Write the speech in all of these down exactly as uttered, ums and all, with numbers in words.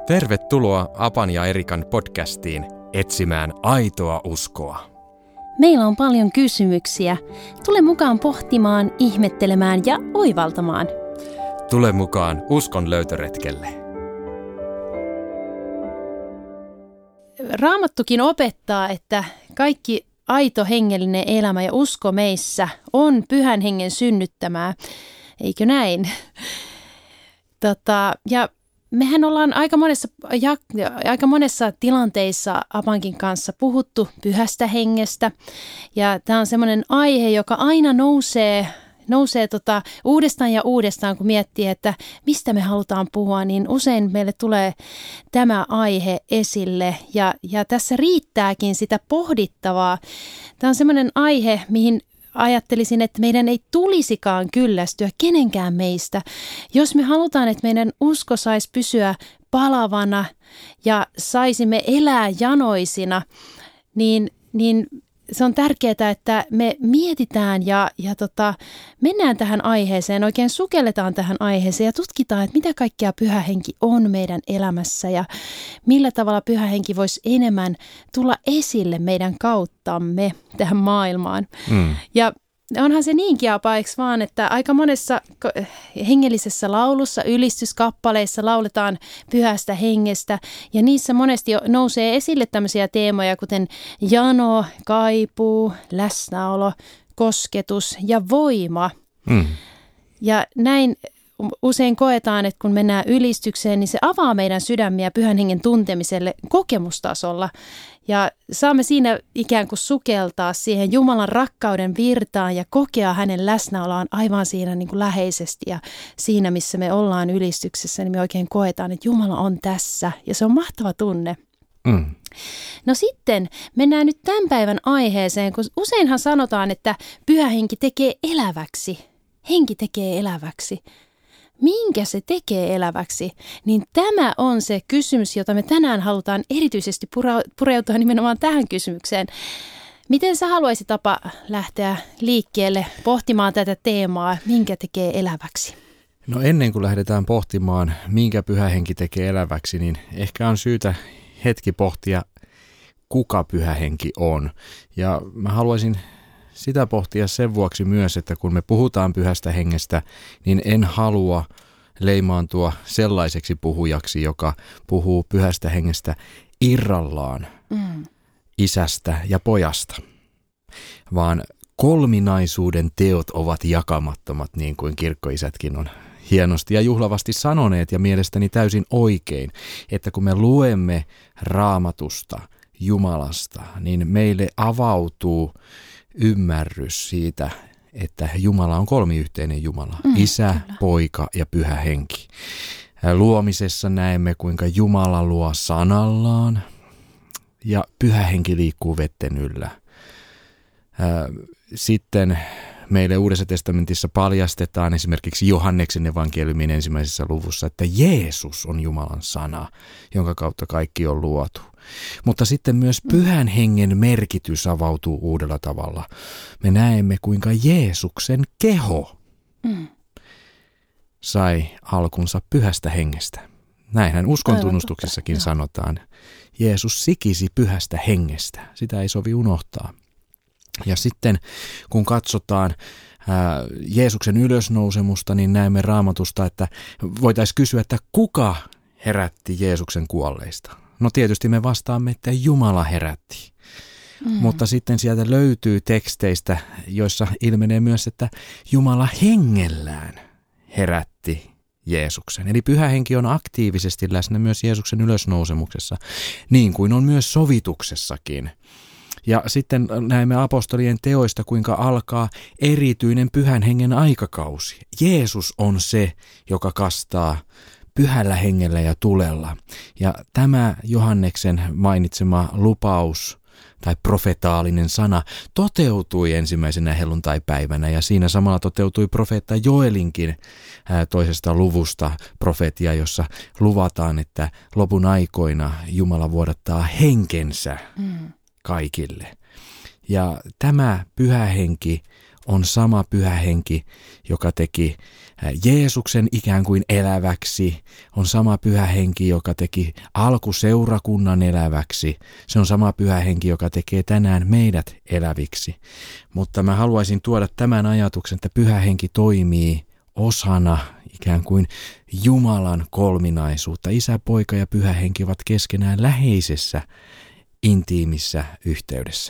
Tervetuloa Apan ja Erikan podcastiin etsimään aitoa uskoa. Meillä on paljon kysymyksiä. Tule mukaan pohtimaan, ihmettelemään ja oivaltamaan. Tule mukaan uskon löytöretkelle. Raamattukin opettaa, että kaikki aito hengellinen elämä ja usko meissä on Pyhän Hengen synnyttämää. Eikö näin? Tota, ja mehän ollaan aika monessa, ja, aika monessa tilanteissa Apankin kanssa puhuttu Pyhästä Hengestä. Ja tämä on semmoinen aihe, joka aina nousee, nousee tota uudestaan ja uudestaan, kun miettii, että mistä me halutaan puhua, niin usein meille tulee tämä aihe esille. Ja, ja tässä riittääkin sitä pohdittavaa. Tämä on semmoinen aihe, mihin ajattelisin, että meidän ei tulisikaan kyllästyä kenenkään meistä. Jos me halutaan, että meidän usko saisi pysyä palavana ja saisimme elää janoisina, niin, niin se on tärkeää, että me mietitään ja, ja tota, mennään tähän aiheeseen, oikein sukelletaan tähän aiheeseen ja tutkitaan, että mitä kaikkea Pyhä Henki on meidän elämässä ja millä tavalla Pyhä Henki voisi enemmän tulla esille meidän kauttamme tähän maailmaan. Mm. Ja onhan se niinkin apaiksi vaan, että aika monessa hengellisessä laulussa, ylistyskappaleissa lauletaan Pyhästä Hengestä ja niissä monesti nousee esille tämmöisiä teemoja, kuten jano, kaipuu, läsnäolo, kosketus ja voima. Mm. Ja näin usein koetaan, että kun mennään ylistykseen, niin se avaa meidän sydämiä Pyhän Hengen tuntemiselle kokemustasolla. Ja saamme siinä ikään kuin sukeltaa siihen Jumalan rakkauden virtaan ja kokea hänen läsnäoloaan aivan siinä niin kuin läheisesti. Ja siinä, missä me ollaan ylistyksessä, niin me oikein koetaan, että Jumala on tässä. Ja se on mahtava tunne. Mm. No sitten mennään nyt tämän päivän aiheeseen, kun useinhan sanotaan, että Pyhä Henki tekee eläväksi. Henki tekee eläväksi. Minkä se tekee eläväksi, niin tämä on se kysymys, jota me tänään halutaan erityisesti pureutua nimenomaan tähän kysymykseen. Miten sä haluaisit, Tapa, lähteä liikkeelle pohtimaan tätä teemaa, minkä tekee eläväksi? No ennen kuin lähdetään pohtimaan, minkä Pyhä Henki tekee eläväksi, niin ehkä on syytä hetki pohtia, kuka Pyhä Henki on. Ja mä haluaisin sitä pohtia sen vuoksi myös, että kun me puhutaan Pyhästä Hengestä, niin en halua leimaantua sellaiseksi puhujaksi, joka puhuu Pyhästä Hengestä irrallaan mm. isästä ja pojasta, vaan kolminaisuuden teot ovat jakamattomat, niin kuin kirkkoisätkin on hienosti ja juhlavasti sanoneet, ja mielestäni täysin oikein, että kun me luemme Raamatusta, Jumalasta, niin meille avautuu ymmärrys siitä, että Jumala on kolmiyhteinen Jumala, mm, Isä, kyllä. Poika ja Pyhä Henki. Luomisessa näemme, kuinka Jumala luo sanallaan ja Pyhä Henki liikkuu vetten yllä. Sitten meille Uudessa testamentissa paljastetaan esimerkiksi Johanneksen evankeliumin ensimmäisessä luvussa, että Jeesus on Jumalan sana, jonka kautta kaikki on luotu. Mutta sitten myös Pyhän Hengen merkitys avautuu uudella tavalla. Me näemme, kuinka Jeesuksen keho mm. sai alkunsa Pyhästä Hengestä. Näinhän uskontunnustuksissakin sanotaan. Jeesus sikisi Pyhästä Hengestä. Sitä ei sovi unohtaa. Ja sitten kun katsotaan ää, Jeesuksen ylösnousemusta, niin näemme Raamatusta, että voitaisiin kysyä, että kuka herätti Jeesuksen kuolleista? No tietysti me vastaamme, että Jumala herätti. Mm. Mutta sitten sieltä löytyy teksteistä, joissa ilmenee myös, että Jumala hengellään herätti Jeesuksen. Eli Pyhä Henki on aktiivisesti läsnä myös Jeesuksen ylösnousemuksessa, niin kuin on myös sovituksessakin. Ja sitten näemme apostolien teoista, kuinka alkaa erityinen Pyhän Hengen aikakausi. Jeesus on se, joka kastaa Pyhällä Hengellä ja tulella. Ja tämä Johanneksen mainitsema lupaus tai profetaalinen sana toteutui ensimmäisenä helluntaipäivänä, ja siinä samalla toteutui profeetta Joelinkin toisesta luvusta profetia, jossa luvataan, että lopun aikoina Jumala vuodattaa henkensä mm. kaikille. Ja tämä Pyhä Henki on sama pyhä henki, joka teki Jeesuksen ikään kuin eläväksi. On sama pyhä henki, joka teki alkuseurakunnan eläväksi. Se on sama pyhä henki, joka tekee tänään meidät eläviksi. Mutta mä haluaisin tuoda tämän ajatuksen, että pyhä henki toimii osana ikään kuin Jumalan kolminaisuutta. Isä, poika ja pyhä henki ovat keskenään läheisessä, intiimissä yhteydessä.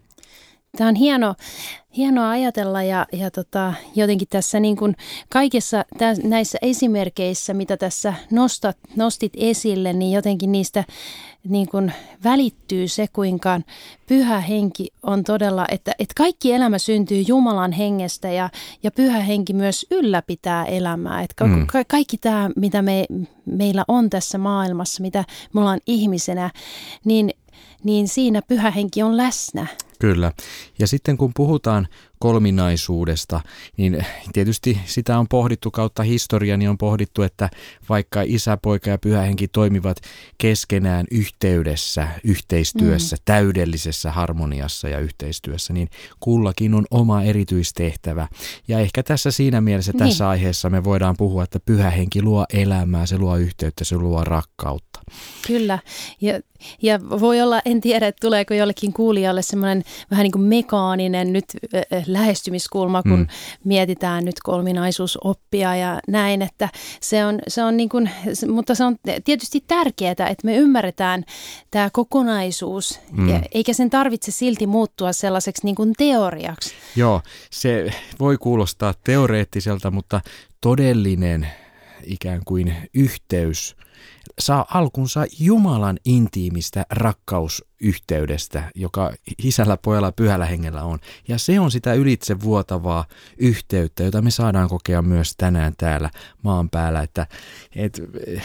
Tämä on hieno, hienoa ajatella ja, ja tota, jotenkin tässä niin kuin kaikissa täs, näissä esimerkkeissä, mitä tässä nostat, nostit esille, niin jotenkin niistä niin kuin välittyy se, kuinka pyhä henki on todella, että, että kaikki elämä syntyy Jumalan hengestä ja, ja pyhä henki myös ylläpitää elämää. Että mm. ka, kaikki tämä, mitä me, meillä on tässä maailmassa, mitä me ollaan ihmisenä, niin, niin siinä pyhä henki on läsnä. Kyllä. Ja sitten kun puhutaan kolminaisuudesta, niin tietysti sitä on pohdittu kautta historian, niin on pohdittu, että vaikka isä, poika ja pyhä henki toimivat keskenään yhteydessä, yhteistyössä, mm. täydellisessä harmoniassa ja yhteistyössä, niin kullakin on oma erityistehtävä. Ja ehkä tässä siinä mielessä niin. tässä aiheessa me voidaan puhua, että pyhä henki luo elämää, se luo yhteyttä, se luo rakkautta. Kyllä. Ja, ja voi olla, en tiedä, että tuleeko jollekin kuulijalle semmoinen vähän niin kuin mekaaninen nyt äh, lähestymiskulma, kun mm. mietitään nyt kolminaisuusoppia ja näin, että se on, se on niin kuin, mutta se on tietysti tärkeää, että me ymmärretään tämä kokonaisuus, mm. ja, eikä sen tarvitse silti muuttua sellaiseksi niin kuin teoriaksi. Joo, se voi kuulostaa teoreettiselta, mutta todellinen ikään kuin yhteys saa alkunsa Jumalan intiimistä rakkausyhteydestä, joka isällä, pojalla ja pyhällä hengellä on. Ja se on sitä ylitsevuotavaa yhteyttä, jota me saadaan kokea myös tänään täällä maan päällä. Että, et,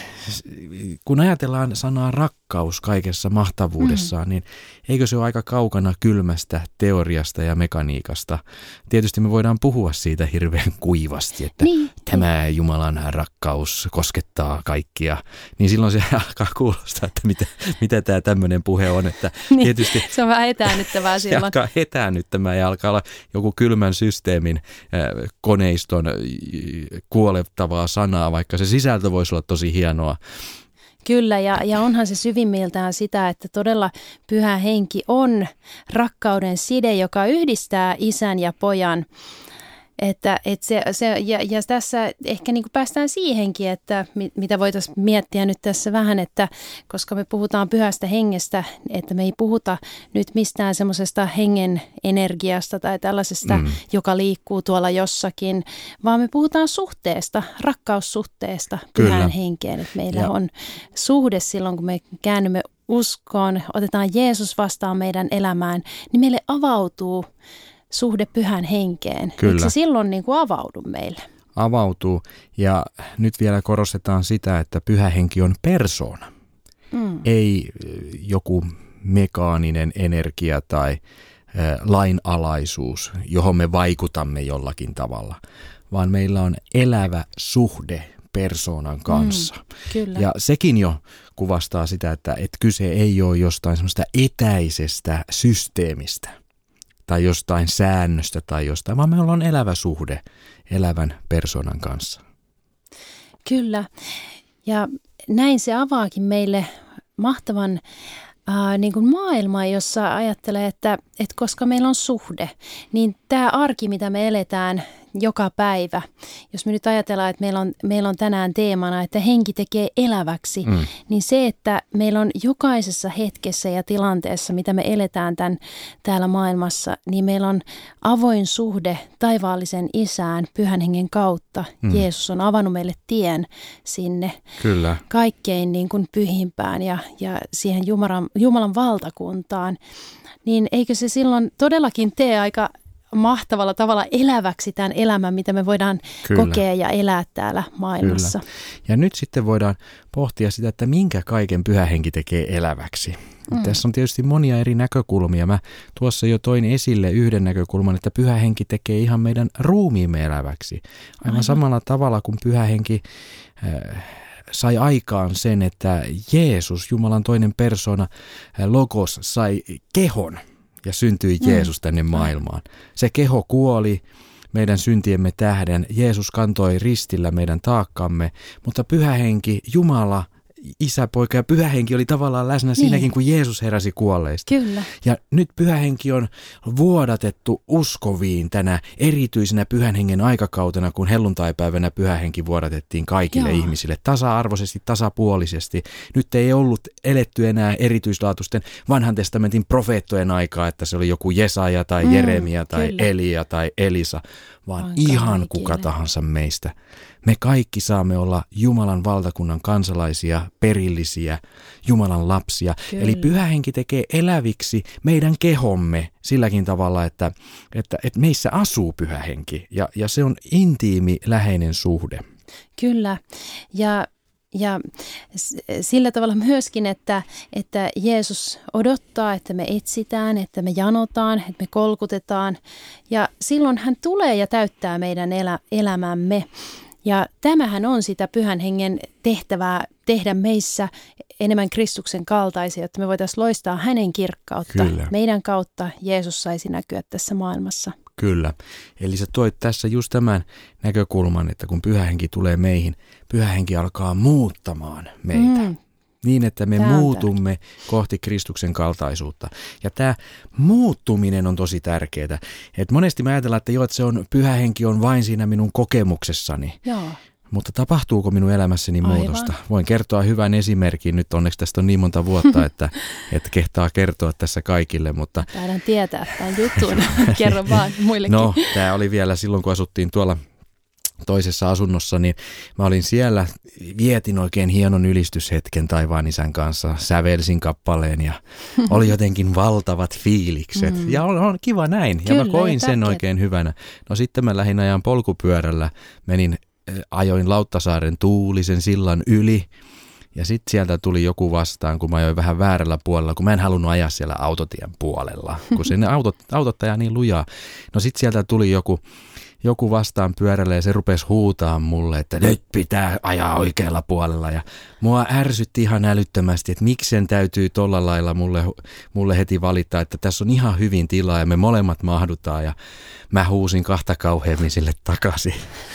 kun ajatellaan sanaa rakkaus kaikessa mahtavuudessaan, mm. niin eikö se ole aika kaukana kylmästä teoriasta ja mekaniikasta? Tietysti me voidaan puhua siitä hirveän kuivasti, että niin. tämä Jumalan rakkaus koskettaa kaikkia. Niin silloin se alkaa kuulostaa, että mitä, mitä tämä tämmöinen puhe on. Että niin, tietysti se on vähän etäännyttävää silloin. Se alkaa etäännyttämään ja alkaa olla joku kylmän systeemin äh, koneiston äh, kuolettavaa sanaa, vaikka se sisältö voisi olla tosi hienoa. Kyllä, ja, ja onhan se syvimmiltään sitä, että todella pyhä henki on rakkauden side, joka yhdistää isän ja pojan. Että, että se, se, ja, ja tässä ehkä niin kuin päästään siihenkin, että mitä voitaisiin miettiä nyt tässä vähän, että koska me puhutaan pyhästä hengestä, että me ei puhuta nyt mistään semmoisesta hengen energiasta tai tällaisesta, mm. joka liikkuu tuolla jossakin, vaan me puhutaan suhteesta, rakkaussuhteesta pyhään Kyllä. henkeen. Että meillä ja. on suhde silloin, kun me käännymme uskoon, otetaan Jeesus vastaan meidän elämään, niin meille avautuu suhde pyhän henkeen. Kyllä. Eikö se silloin niin kuin avaudu meille? Avautuu. Ja nyt vielä korostetaan sitä, että pyhä henki on persoona. Mm. Ei joku mekaaninen energia tai äh, lainalaisuus, johon me vaikutamme jollakin tavalla, vaan meillä on elävä suhde persoonan kanssa. Mm, kyllä. Ja sekin jo kuvastaa sitä, että, että kyse ei ole jostain semmoista etäisestä systeemistä tai jostain säännöstä tai jostain, vaan me ollaan elävä suhde elävän persoonan kanssa. Kyllä. Ja näin se avaakin meille mahtavan äh, niin kuin maailman, jossa ajattelee, että, että koska meillä on suhde, niin tämä arki, mitä me eletään joka päivä, jos me nyt ajatellaan, että meillä on, meillä on tänään teemana, että henki tekee eläväksi, mm. niin se, että meillä on jokaisessa hetkessä ja tilanteessa, mitä me eletään tämän, täällä maailmassa, niin meillä on avoin suhde taivaallisen isään pyhän hengen kautta. Mm. Jeesus on avannut meille tien sinne Kyllä. kaikkein niin kuin pyhimpään ja, ja siihen Jumalan, Jumalan valtakuntaan. Niin eikö se silloin todellakin tee aika mahtavalla tavalla eläväksi tämän elämän, mitä me voidaan Kyllä. kokea ja elää täällä maailmassa. Kyllä. Ja nyt sitten voidaan pohtia sitä, että minkä kaiken pyhä henki tekee eläväksi. Mm. Tässä on tietysti monia eri näkökulmia. Mä tuossa jo toin esille yhden näkökulman, että pyhä henki tekee ihan meidän ruumiimme eläväksi. Aivan, Aivan. samalla tavalla kuin pyhä henki äh, sai aikaan sen, että Jeesus, Jumalan toinen persoona, Logos, sai kehon. ja syntyi Jeesus tänne maailmaan. Se keho kuoli meidän syntiemme tähden. Jeesus kantoi ristillä meidän taakkamme, mutta Pyhä Henki, Jumala, Isä, Poika ja Pyhä Henki oli tavallaan läsnä niin. siinäkin, kun Jeesus heräsi kuolleista. Kyllä. Ja nyt Pyhä Henki on vuodatettu uskoviin tänä erityisenä Pyhän Hengen aikakautena, kun helluntaipäivänä Pyhä Henki vuodatettiin kaikille Joo. ihmisille tasa-arvoisesti, tasapuolisesti. Nyt ei ollut eletty enää erityislaatuisten vanhan testamentin profeettojen aikaa, että se oli joku Jesaja tai mm, Jeremia tai kyllä. Elia tai Elisa, vaan Vaan ihan kaikille. Kuka tahansa meistä. Me kaikki saamme olla Jumalan valtakunnan kansalaisia, perillisiä, Jumalan lapsia. Kyllä. Eli Pyhä Henki tekee eläviksi meidän kehomme silläkin tavalla, että, että, että meissä asuu Pyhä Henki. Ja, ja se on intiimi, läheinen suhde. Kyllä. Ja, ja sillä tavalla myöskin, että, että Jeesus odottaa, että me etsitään, että me janotaan, että me kolkutetaan. Ja silloin hän tulee ja täyttää meidän elä, elämämme. Ja tämähän on sitä Pyhän Hengen tehtävää tehdä meissä enemmän Kristuksen kaltaisia, jotta me voitaisiin loistaa hänen kirkkautta. Kyllä. Meidän kautta Jeesus saisi näkyä tässä maailmassa. Kyllä. Eli sä toit tässä just tämän näkökulman, että kun Pyhä Henki tulee meihin, Pyhä Henki alkaa muuttamaan meitä. Mm. Niin, että me muutumme tärkeä. kohti Kristuksen kaltaisuutta. Ja tämä muuttuminen on tosi tärkeää. Et monesti mä ajatellaan, että, jo, että se on, Pyhä Henki on vain siinä minun kokemuksessani. Joo. Mutta tapahtuuko minun elämässäni Aivan. muutosta? Voin kertoa hyvän esimerkin. Nyt onneksi tästä on niin monta vuotta, että, että kehtaa kertoa tässä kaikille. Mutta taidan tietää tämän jutun. Kerro vaan muillekin. No, tämä oli vielä silloin, kun asuttiin tuolla toisessa asunnossa, niin mä olin siellä, vietin oikein hienon ylistyshetken taivaan Isän kanssa, sävelsin kappaleen ja oli jotenkin valtavat fiilikset. Mm. Ja on, on kiva näin. Kyllä, ja mä koin sen oikein hyvänä. No sitten mä lähdin ajan polkupyörällä, menin, ajoin Lauttasaaren Tuulisen sillan yli. Ja sitten sieltä tuli joku vastaan, kun mä ajoin vähän väärällä puolella, kun mä en halunnut ajaa siellä autotien puolella, kun sinne autot, autot ajaa niin lujaa. No sitten sieltä tuli joku, joku vastaan pyörälle ja se rupesi huutaa mulle, että nyt pitää ajaa oikealla puolella. Ja mua ärsytti ihan älyttömästi, että miksi sen täytyy tolla lailla mulle, mulle heti valittaa, että tässä on ihan hyvin tilaa ja me molemmat mahdutaan. Ja mä huusin kahta kauheammin sille takaisin.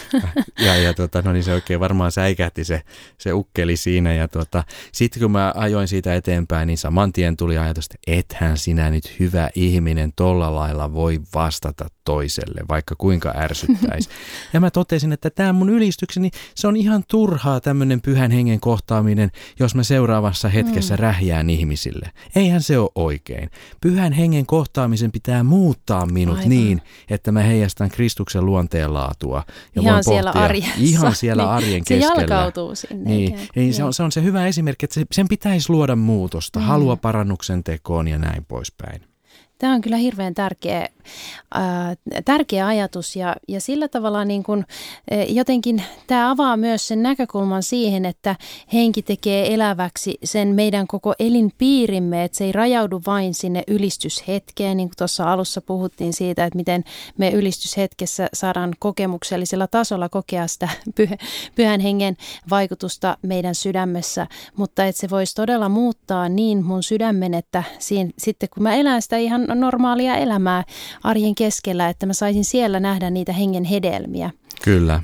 ja ja tota, no niin se oikein varmaan säikähti se, se ukkeli siinä. Ja tota, sitten kun mä ajoin siitä eteenpäin, niin saman tien tuli ajatus, että ethän sinä nyt hyvä ihminen tolla lailla voi vastata toiselle, vaikka kuinka ärsyttäisi. Ja mä totesin, että tämä mun ylistykseni, se on ihan turhaa tämmöinen Pyhän Hengen kohtaaminen, jos mä seuraavassa hetkessä mm. rähjään ihmisille. Eihän se ole oikein. Pyhän Hengen kohtaamisen pitää muuttaa minut Aivan. niin, että mä heijastan Kristuksen luonteenlaatua. Ja ihan siellä arjessa. Ihan siellä niin, arjen keskellä. Se jalkautuu sinne. Niin, niin se, on, se on se hyvä esimerkki, että se, sen pitäisi luoda muutosta, mm. halua parannuksen tekoon ja näin poispäin. Tämä on kyllä hirveän tärkeä, äh, tärkeä ajatus ja, ja sillä tavalla niin kuin, äh, jotenkin tämä avaa myös sen näkökulman siihen, että henki tekee eläväksi sen meidän koko elinpiirimme, että se ei rajaudu vain sinne ylistyshetkeen, niin kuin tuossa alussa puhuttiin siitä, että miten me ylistyshetkessä saadaan kokemuksellisella tasolla kokea sitä pyh- pyhän hengen vaikutusta meidän sydämessä, mutta että se voisi todella muuttaa niin mun sydämen, että siinä, sitten kun mä elän sitä ihan normaalia elämää arjen keskellä, että mä saisin siellä nähdä niitä hengen hedelmiä. Kyllä.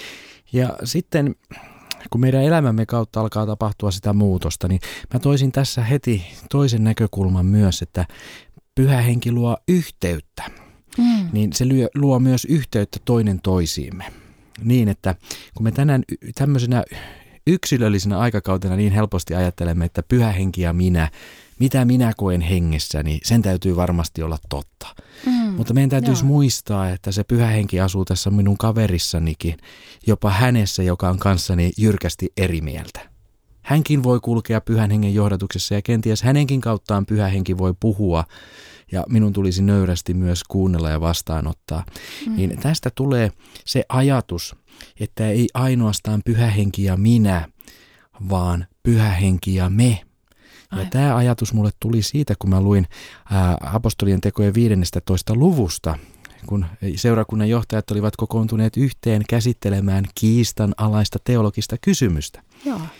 Ja sitten kun meidän elämämme kautta alkaa tapahtua sitä muutosta, niin mä toisin tässä heti toisen näkökulman myös, että Pyhä Henki luo yhteyttä. Mm. Niin se luo, luo myös yhteyttä toinen toisiimme. Niin, että kun me tänään tämmöisenä yksilöllisenä aikakautena niin helposti ajattelemme, että Pyhä Henki ja minä, mitä minä koen hengessä, niin sen täytyy varmasti olla totta. Mm, Mutta meidän täytyisi joo. muistaa, että se Pyhä Henki asuu tässä minun kaverissanikin, jopa hänessä, joka on kanssani jyrkästi eri mieltä. Hänkin voi kulkea Pyhän Hengen johdatuksessa ja kenties hänenkin kauttaan Pyhä Henki voi puhua ja minun tulisi nöyrästi myös kuunnella ja vastaanottaa. Mm. Niin tästä tulee se ajatus, että ei ainoastaan Pyhä Henki ja minä, vaan Pyhä Henki ja me. Ja tämä ajatus mulle tuli siitä, kun mä luin ää, apostolien tekojen viidennestätoista luvusta, kun seurakunnan johtajat olivat kokoontuneet yhteen käsittelemään kiistanalaista teologista kysymystä. Joo.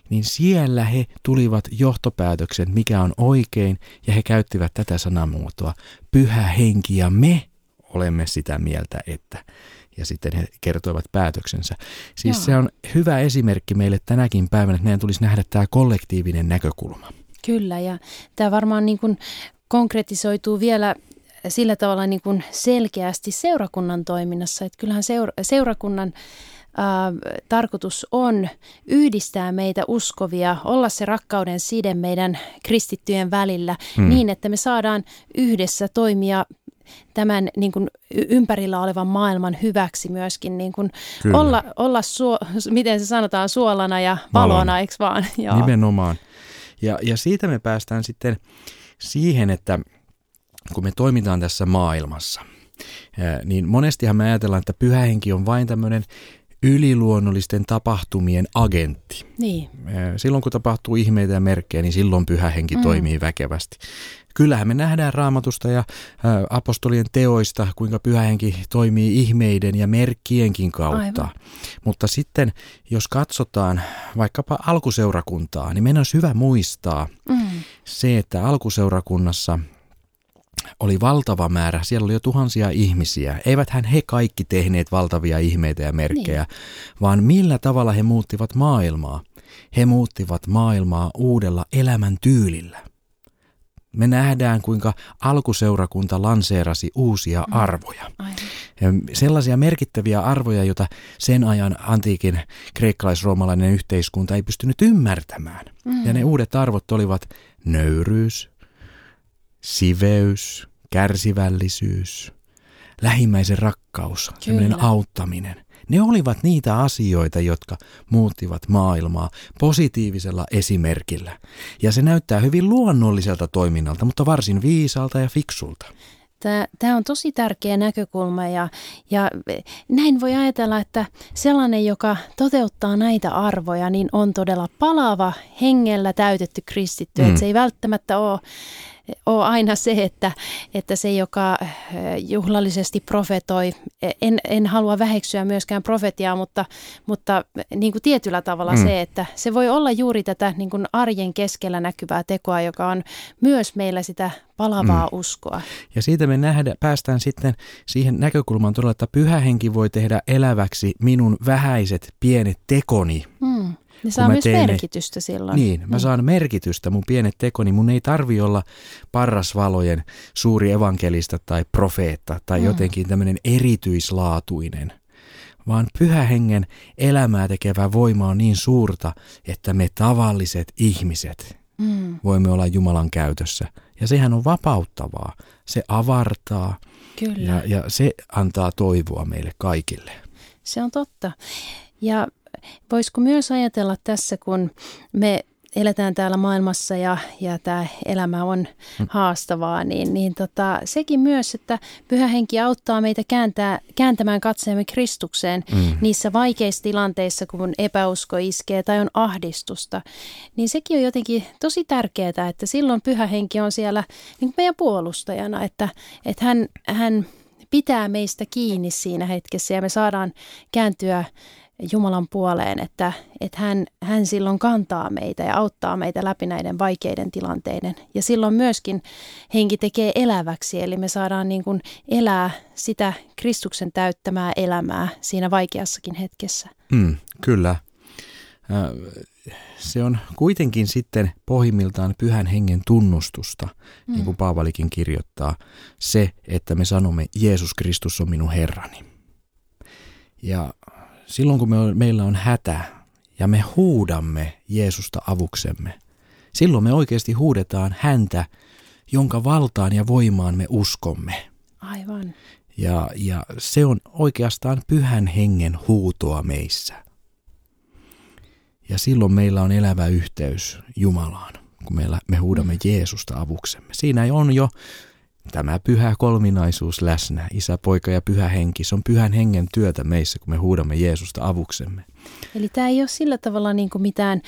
niin siellä he tulivat johtopäätöksen, mikä on oikein, ja he käyttivät tätä sanamuotoa, pyhä henki, ja me olemme sitä mieltä, että, ja sitten he kertoivat päätöksensä. Siis Joo. se on hyvä esimerkki meille tänäkin päivänä, että meidän tulisi nähdä tämä kollektiivinen näkökulma. Kyllä, ja tämä varmaan niin kuin konkretisoituu vielä sillä tavalla niin kuin selkeästi seurakunnan toiminnassa, että kyllähän seura- seurakunnan Äh, tarkoitus on yhdistää meitä uskovia, olla se rakkauden side meidän kristittyjen välillä hmm. niin, että me saadaan yhdessä toimia tämän niin kuin ympärillä olevan maailman hyväksi myöskin, niin kuin olla, olla suo, miten se sanotaan, suolana ja valona, valona. Eikö vaan? Joo. Nimenomaan. Ja, ja siitä me päästään sitten siihen, että kun me toimitaan tässä maailmassa, niin monestihan me ajatellaan, että pyhä henki on vain tämmöinen yliluonnollisten tapahtumien agentti. Niin. Silloin kun tapahtuu ihmeitä ja merkkejä, niin silloin pyhä henki mm. toimii väkevästi. Kyllähän me nähdään Raamatusta ja apostolien teoista, kuinka pyhä henki toimii ihmeiden ja merkkienkin kautta. Aivan. Mutta sitten, jos katsotaan vaikkapa alkuseurakuntaa, niin meidän olisi hyvä muistaa mm. se, että alkuseurakunnassa oli valtava määrä, siellä oli jo tuhansia ihmisiä. Eiväthän he kaikki tehneet valtavia ihmeitä ja merkkejä, niin. vaan millä tavalla he muuttivat maailmaa. He muuttivat maailmaa uudella elämäntyylillä. Me nähdään, kuinka alkuseurakunta lanseerasi uusia mm. arvoja. Aivan. Sellaisia merkittäviä arvoja, joita sen ajan antiikin kreikkalais-roomalainen yhteiskunta ei pystynyt ymmärtämään. Mm. Ja ne uudet arvot olivat nöyryys, siveys, kärsivällisyys, lähimmäisen rakkaus, semmoinen auttaminen. Ne olivat niitä asioita, jotka muuttivat maailmaa positiivisella esimerkillä. Ja se näyttää hyvin luonnolliselta toiminnalta, mutta varsin viisaalta ja fiksulta. Tämä on tosi tärkeä näkökulma ja, ja näin voi ajatella, että sellainen, joka toteuttaa näitä arvoja, niin on todella palava, hengellä täytetty kristitty. Mm. Että se ei välttämättä ole ole aina se, että, että se, joka juhlallisesti profetoi, en, en halua väheksyä myöskään profetiaa, mutta, mutta niin kuin tietyllä tavalla mm. se, että se voi olla juuri tätä niin kuin arjen keskellä näkyvää tekoa, joka on myös meillä sitä palavaa mm. uskoa. Ja siitä me nähdä, päästään sitten siihen näkökulmaan todella, että pyhä henki voi tehdä eläväksi minun vähäiset pienet tekoni. Mm. Ne saa myös teen, merkitystä silloin. Niin, mä mm. saan merkitystä, mun pienet tekoni. Mun ei tarvi olla parrasvalojen suuri evankelista tai profeetta tai mm. jotenkin tämmöinen erityislaatuinen, vaan pyhä hengen elämää tekevä voima on niin suurta, että me tavalliset ihmiset mm. voimme olla Jumalan käytössä. Ja sehän on vapauttavaa. Se avartaa Kyllä. Ja, ja se antaa toivoa meille kaikille. Se on totta. Ja voisiko myös ajatella tässä, kun me eletään täällä maailmassa ja, ja tämä elämä on haastavaa, niin, niin tota, sekin myös, että Pyhä Henki auttaa meitä kääntää, kääntämään katseemme Kristukseen mm. niissä vaikeissa tilanteissa, kun epäusko iskee tai on ahdistusta. Niin sekin on jotenkin tosi tärkeää, että silloin Pyhä Henki on siellä niin kuin meidän puolustajana, että, että hän, hän pitää meistä kiinni siinä hetkessä ja me saadaan kääntyä Jumalan puoleen, että, että hän, hän silloin kantaa meitä ja auttaa meitä läpi näiden vaikeiden tilanteiden. Ja silloin myöskin henki tekee eläväksi, eli me saadaan niin kuin elää sitä Kristuksen täyttämää elämää siinä vaikeassakin hetkessä. Mm, kyllä. Se on kuitenkin sitten pohjimmiltaan Pyhän Hengen tunnustusta, mm. niin kuin Paavalikin kirjoittaa, se, että me sanomme, Jeesus Kristus on minun Herrani. Ja silloin kun me, meillä on hätä ja me huudamme Jeesusta avuksemme, silloin me oikeasti huudetaan häntä, jonka valtaan ja voimaan me uskomme. Aivan. Ja, ja se on oikeastaan Pyhän Hengen huutoa meissä. Ja silloin meillä on elävä yhteys Jumalaan, kun meillä, me huudamme mm. Jeesusta avuksemme. Siinä on jo tämä pyhä kolminaisuus läsnä, Isä, Poika ja Pyhä Henki. Se on Pyhän Hengen työtä meissä, kun me huudamme Jeesusta avuksemme. Eli tämä ei ole sillä tavalla niin kuin mitään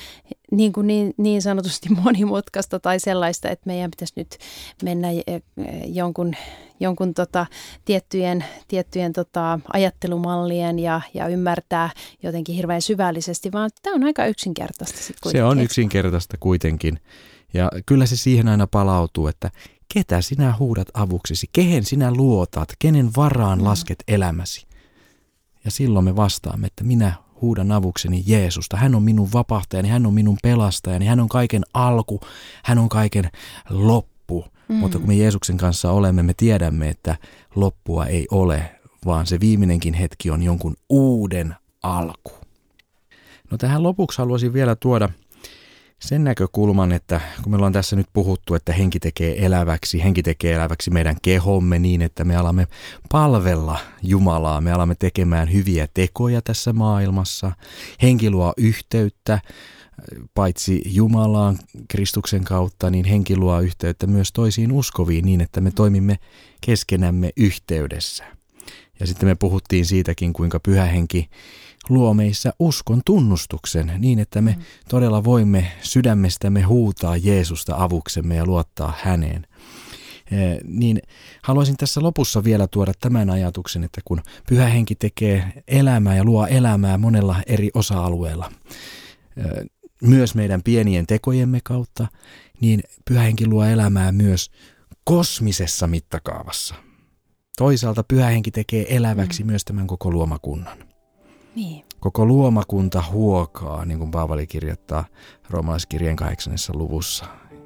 niin, kuin niin, niin sanotusti monimutkaista tai sellaista, että meidän pitäisi nyt mennä jonkun, jonkun tota, tiettyjen, tiettyjen tota, ajattelumallien ja, ja ymmärtää jotenkin hirveän syvällisesti, vaan tämä on aika yksinkertaista sitten kuitenkin. Se on yksinkertaista kuitenkin. Ja kyllä se siihen aina palautuu, että ketä sinä huudat avuksesi, kehen sinä luotat, kenen varaan lasket elämäsi. Ja silloin me vastaamme, että minä huudan avukseni Jeesusta. Hän on minun vapahtajani, hän on minun pelastajani, hän on kaiken alku, hän on kaiken loppu. Mm. Mutta kun me Jeesuksen kanssa olemme, me tiedämme, että loppua ei ole, vaan se viimeinenkin hetki on jonkun uuden alku. No tähän lopuksi haluaisin vielä tuoda sen näkökulman, että kun me ollaan tässä nyt puhuttu, että henki tekee eläväksi, henki tekee eläväksi meidän kehomme niin, että me alamme palvella Jumalaa, me alamme tekemään hyviä tekoja tässä maailmassa. Henki luo yhteyttä, paitsi Jumalaan Kristuksen kautta, niin henki luo yhteyttä myös toisiin uskoviin niin, että me toimimme keskenämme yhteydessä. Ja sitten me puhuttiin siitäkin, kuinka Pyhä Henki luo meissä uskon tunnustuksen niin, että me todella voimme sydämestämme huutaa Jeesusta avuksemme ja luottaa häneen. Niin haluaisin tässä lopussa vielä tuoda tämän ajatuksen, että kun Pyhä Henki tekee elämää ja luo elämää monella eri osa-alueella, myös meidän pienien tekojemme kautta, niin Pyhä Henki luo elämää myös kosmisessa mittakaavassa. Toisaalta Pyhä Henki tekee eläväksi mm. myös tämän koko luomakunnan. Niin. Koko luomakunta huokaa, niin kuin Paavali kirjoittaa roomalaiskirjeen kahdeksannessa luvussa,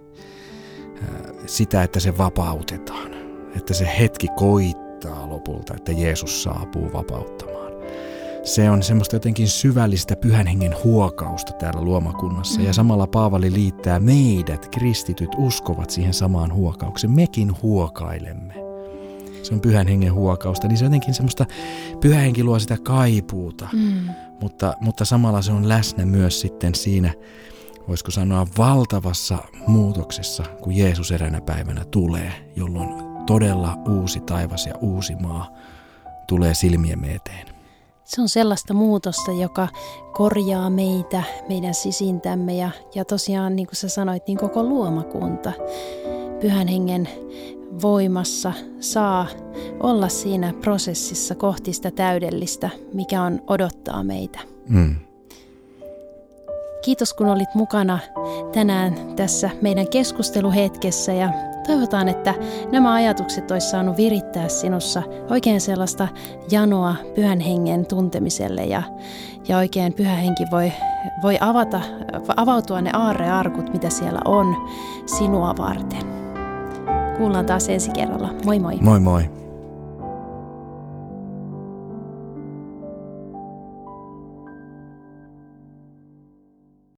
sitä, että se vapautetaan, että se hetki koittaa lopulta, että Jeesus saapuu vapauttamaan. Se on semmoista jotenkin syvällistä Pyhän Hengen huokausta täällä luomakunnassa mm. ja samalla Paavali liittää meidät, kristityt, uskovat siihen samaan huokaukseen. Mekin huokailemme. Se on Pyhän Hengen huokausta, niin se on jotenkin semmoista, Pyhä Henki luo sitä kaipuuta, mm. mutta, mutta samalla se on läsnä myös sitten siinä, voisiko sanoa, valtavassa muutoksessa, kun Jeesus eräänä päivänä tulee, jolloin todella uusi taivas ja uusi maa tulee silmiemme eteen. Se on sellaista muutosta, joka korjaa meitä, meidän sisintämme ja, ja tosiaan, niin kuin sä sanoit, niin koko luomakunta Pyhän Hengen voimassa saa olla siinä prosessissa kohti sitä täydellistä, mikä on odottaa meitä. Mm. Kiitos, kun olit mukana tänään tässä meidän keskusteluhetkessä ja toivotaan, että nämä ajatukset olisi saanut virittää sinussa oikein sellaista janoa Pyhän Hengen tuntemiselle ja, ja oikein Pyhä Henki voi, voi avata, avautua ne aarrearkut, mitä siellä on sinua varten. Kuullaan taas ensi kerralla. Moi moi. Moi moi.